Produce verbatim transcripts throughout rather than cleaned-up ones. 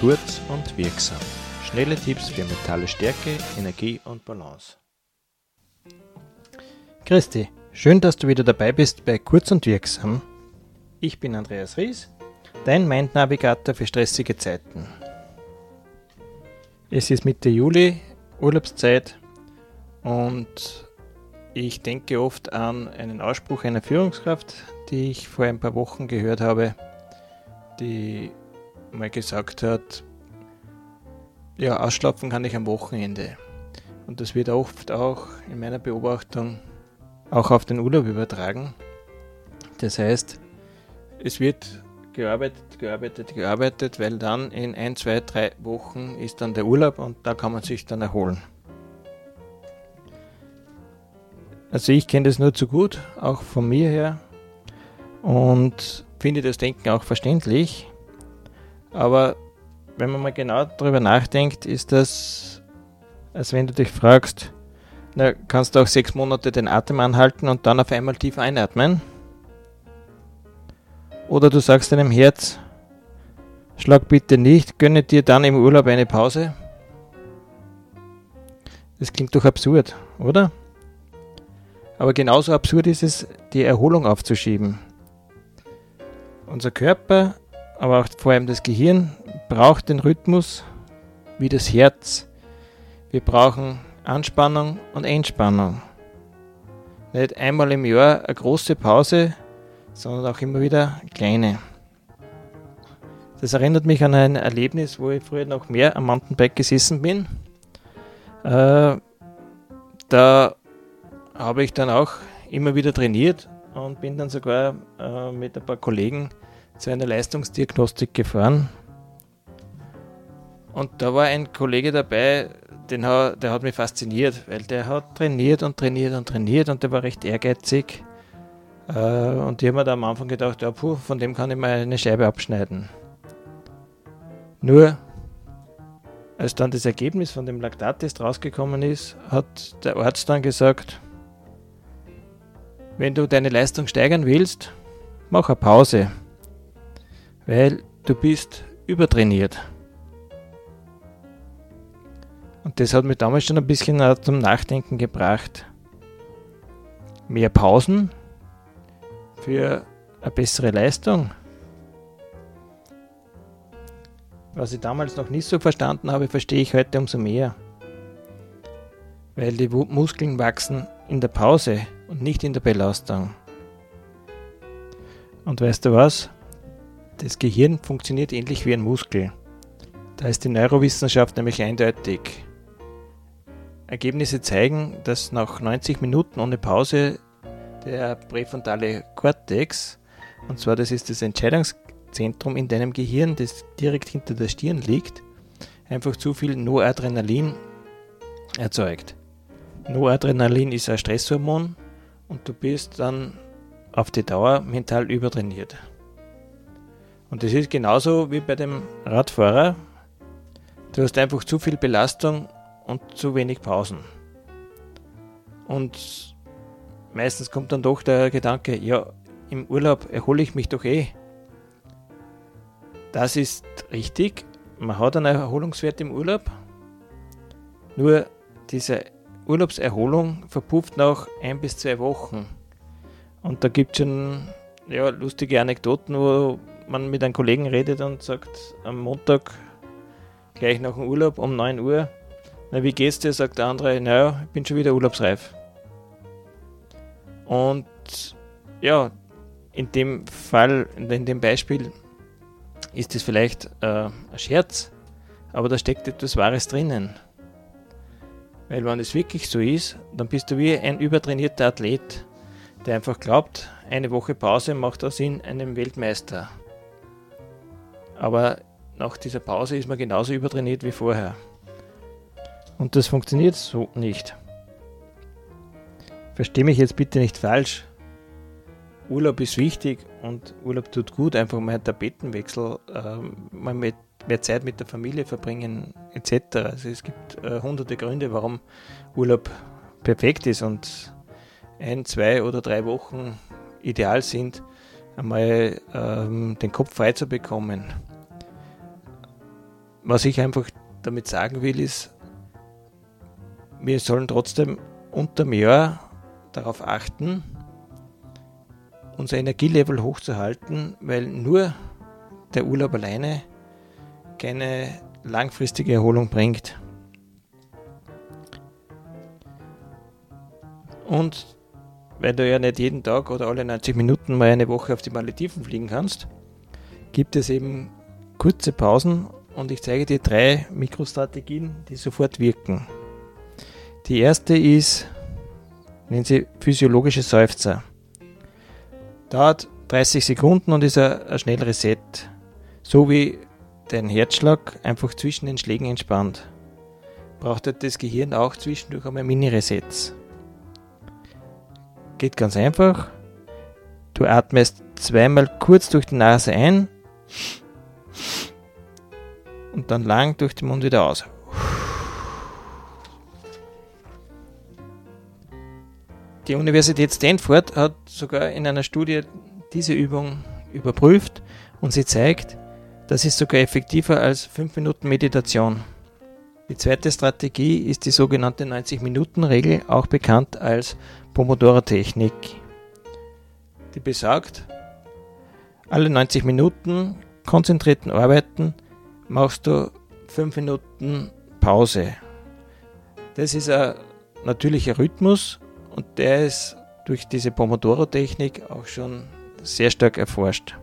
Kurz und wirksam. Schnelle Tipps für mentale Stärke, Energie und Balance. Christi, schön, dass du wieder dabei bist bei Kurz und wirksam. Ich bin Andreas Ries, dein Mind-Navigator für stressige Zeiten. Es ist Mitte Juli, Urlaubszeit, und ich denke oft an einen Ausspruch einer Führungskraft, die ich vor ein paar Wochen gehört habe, die mal gesagt hat, ja, ausschlafen kann ich am Wochenende. Und das wird oft auch in meiner Beobachtung auch auf den Urlaub übertragen. Das heißt, es wird gearbeitet, gearbeitet, gearbeitet, weil dann in ein, zwei, drei Wochen ist dann der Urlaub und da kann man sich dann erholen. Also ich kenne das nur zu gut, auch von mir her, und finde das Denken auch verständlich. Aber wenn man mal genau darüber nachdenkt, ist das, als wenn du dich fragst, na, kannst du auch sechs Monate den Atem anhalten und dann auf einmal tief einatmen? Oder du sagst deinem Herz, schlag bitte nicht, gönne dir dann im Urlaub eine Pause? Das klingt doch absurd, oder? Aber genauso absurd ist es, die Erholung aufzuschieben. Unser Körper, aber auch vor allem das Gehirn, braucht den Rhythmus wie das Herz. Wir brauchen Anspannung und Entspannung. Nicht einmal im Jahr eine große Pause, sondern auch immer wieder kleine. Das erinnert mich an ein Erlebnis, wo ich früher noch mehr am Mountainbike gesessen bin. Äh, da habe ich dann auch immer wieder trainiert und bin dann sogar äh, mit ein paar Kollegen zu einer Leistungsdiagnostik gefahren. Und da war ein Kollege dabei, den ha, der hat mich fasziniert, weil der hat trainiert und trainiert und trainiert und der war recht ehrgeizig. Äh, und ich habe mir da am Anfang gedacht, ja, puh, von dem kann ich mal eine Scheibe abschneiden. Nur, als dann das Ergebnis von dem Laktattest rausgekommen ist, hat der Arzt dann gesagt, wenn du deine Leistung steigern willst, mach eine Pause, weil du bist übertrainiert. Und das hat mich damals schon ein bisschen zum Nachdenken gebracht. Mehr Pausen für eine bessere Leistung. Was ich damals noch nicht so verstanden habe, verstehe ich heute umso mehr. Weil die Muskeln wachsen in der Pause und nicht in der Belastung. Und weißt du was? Das Gehirn funktioniert ähnlich wie ein Muskel. Da ist die Neurowissenschaft nämlich eindeutig. Ergebnisse zeigen, dass nach neunzig Minuten ohne Pause der präfrontale Kortex, und zwar das ist das Entscheidungszentrum in deinem Gehirn, das direkt hinter der Stirn liegt, einfach zu viel Noradrenalin erzeugt. Noradrenalin ist ein Stresshormon und du bist dann auf die Dauer mental übertrainiert. Und das ist genauso wie bei dem Radfahrer. Du hast einfach zu viel Belastung und zu wenig Pausen. Und meistens kommt dann doch der Gedanke, ja, im Urlaub erhole ich mich doch eh. Das ist richtig, man hat einen Erholungswert im Urlaub, nur diese Urlaubserholung verpufft nach ein bis zwei Wochen. Und da gibt es schon ja, lustige Anekdoten, wo man mit einem Kollegen redet und sagt am Montag, gleich nach dem Urlaub um neun Uhr, na, wie geht's dir? Sagt der andere, naja, ich bin schon wieder urlaubsreif. Und ja, in dem Fall, in dem Beispiel, ist es vielleicht äh, ein Scherz, aber da steckt etwas Wahres drinnen. Weil wenn es wirklich so ist, dann bist du wie ein übertrainierter Athlet, der einfach glaubt, eine Woche Pause macht aus ihn einen Weltmeister. Aber nach dieser Pause ist man genauso übertrainiert wie vorher. Und das funktioniert so nicht. Versteh mich jetzt bitte nicht falsch. Urlaub ist wichtig und Urlaub tut gut, einfach mal einen Tapetenwechsel, äh, mal mit, mehr Zeit mit der Familie verbringen et cetera. Also es gibt äh, hunderte Gründe, warum Urlaub perfekt ist und ein, zwei oder drei Wochen ideal sind, einmal ähm, den Kopf frei zu bekommen. was ich einfach damit sagen will, ist, wir sollen trotzdem unterm Jahr darauf achten, unser Energielevel hochzuhalten, weil nur der Urlaub alleine keine langfristige Erholung bringt. Und weil du ja nicht jeden Tag oder alle neunzig Minuten mal eine Woche auf die Malediven fliegen kannst, gibt es eben kurze Pausen und ich zeige dir drei Mikrostrategien, die sofort wirken. Die erste ist, nennen sie physiologische Seufzer. Dauert dreißig Sekunden und ist ein, ein Schnellreset. So wie dein Herzschlag einfach zwischen den Schlägen entspannt. Braucht halt das Gehirn auch zwischendurch einmal Mini-Resets. Geht ganz einfach. Du atmest zweimal kurz durch die Nase ein und dann lang durch den Mund wieder aus. Die Universität Stanford hat sogar in einer Studie diese Übung überprüft und sie zeigt, das ist sogar effektiver als fünf Minuten Meditation. Die zweite Strategie ist die sogenannte neunzig-Minuten-Regel, auch bekannt als Pomodoro-Technik. Die besagt, alle neunzig Minuten konzentrierten Arbeiten machst du fünf Minuten Pause. Das ist ein natürlicher Rhythmus und der ist durch diese Pomodoro-Technik auch schon sehr stark erforscht.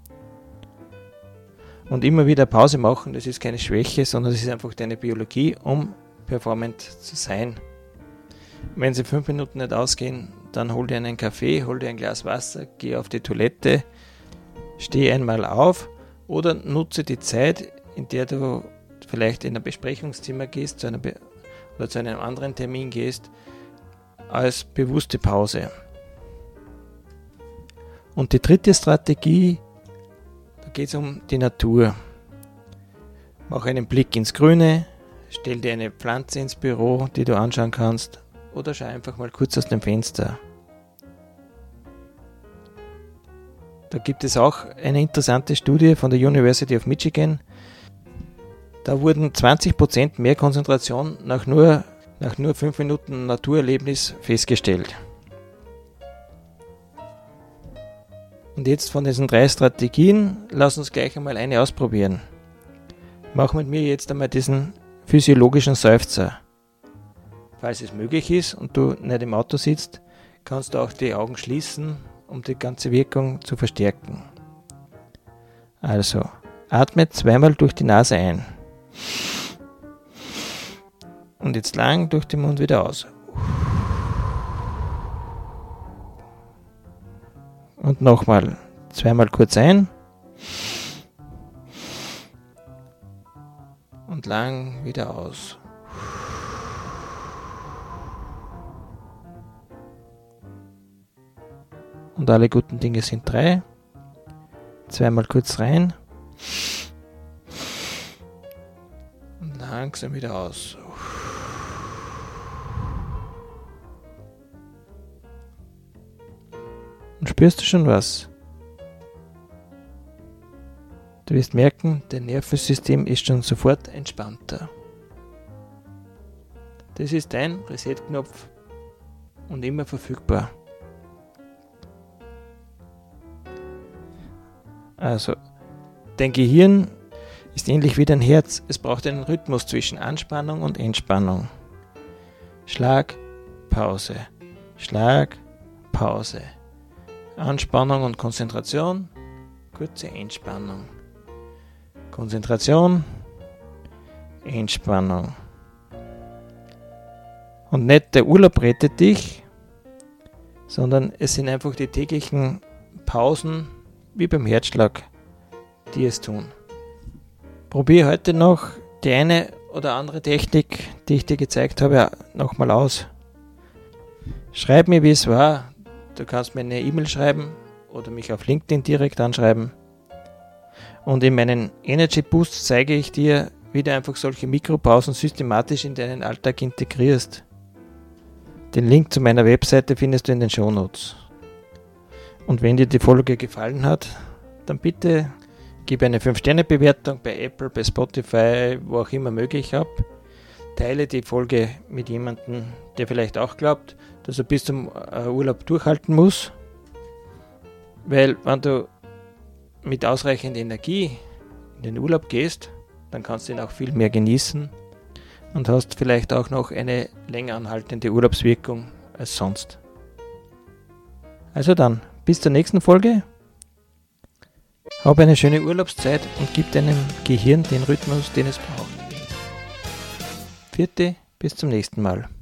Und immer wieder Pause machen, das ist keine Schwäche, sondern das ist einfach deine Biologie, um performant zu sein. Wenn sie fünf Minuten nicht ausgehen, dann hol dir einen Kaffee, hol dir ein Glas Wasser, geh auf die Toilette, steh einmal auf oder nutze die Zeit, in der du vielleicht in ein Besprechungszimmer gehst zu einer Be- oder zu einem anderen Termin gehst, als bewusste Pause. Und die dritte Strategie, da geht es um die Natur. Mach einen Blick ins Grüne, stell dir eine Pflanze ins Büro, die du anschauen kannst, oder schau einfach mal kurz aus dem Fenster. Da gibt es auch eine interessante Studie von der University of Michigan. Da wurden zwanzig Prozent mehr Konzentration nach nur, nach nur fünf Minuten Naturerlebnis festgestellt. Und jetzt von diesen drei Strategien, lass uns gleich einmal eine ausprobieren. Mach mit mir jetzt einmal diesen physiologischen Seufzer. Falls es möglich ist und du nicht im Auto sitzt, kannst du auch die Augen schließen, um die ganze Wirkung zu verstärken. Also, atme zweimal durch die Nase ein. Und jetzt lang durch den Mund wieder aus. Und nochmal zweimal kurz ein. Und lang wieder aus. Und alle guten Dinge sind drei. Zweimal kurz rein. Und langsam wieder aus. Und spürst du schon was? Du wirst merken, dein Nervensystem ist schon sofort entspannter. Das ist dein Reset-Knopf und immer verfügbar. Also, dein Gehirn ist ähnlich wie dein Herz. Es braucht einen Rhythmus zwischen Anspannung und Entspannung. Schlag, Pause. Schlag, Pause. Anspannung und Konzentration, kurze Entspannung. Konzentration, Entspannung. Und nicht der Urlaub rettet dich, sondern es sind einfach die täglichen Pausen, wie beim Herzschlag, die es tun. Probier heute noch die eine oder andere Technik, die ich dir gezeigt habe, nochmal aus. Schreib mir, wie es war. Du kannst mir eine E-Mail schreiben oder mich auf LinkedIn direkt anschreiben. Und in meinen Energy Boost zeige ich dir, wie du einfach solche Mikropausen systematisch in deinen Alltag integrierst. Den Link zu meiner Webseite findest du in den Shownotes. Und wenn dir die Folge gefallen hat, dann bitte Gib eine fünf Sterne Bewertung bei Apple, bei Spotify, wo auch immer möglich ab. Teile die Folge mit jemandem, der vielleicht auch glaubt, dass er bis zum äh, Urlaub durchhalten muss. Weil wenn du mit ausreichend Energie in den Urlaub gehst, dann kannst du ihn auch viel mehr genießen und hast vielleicht auch noch eine länger anhaltende Urlaubswirkung als sonst. Also dann, bis zur nächsten Folge. Hab eine schöne Urlaubszeit und gib deinem Gehirn den Rhythmus, den es braucht. Vierte, bis zum nächsten Mal.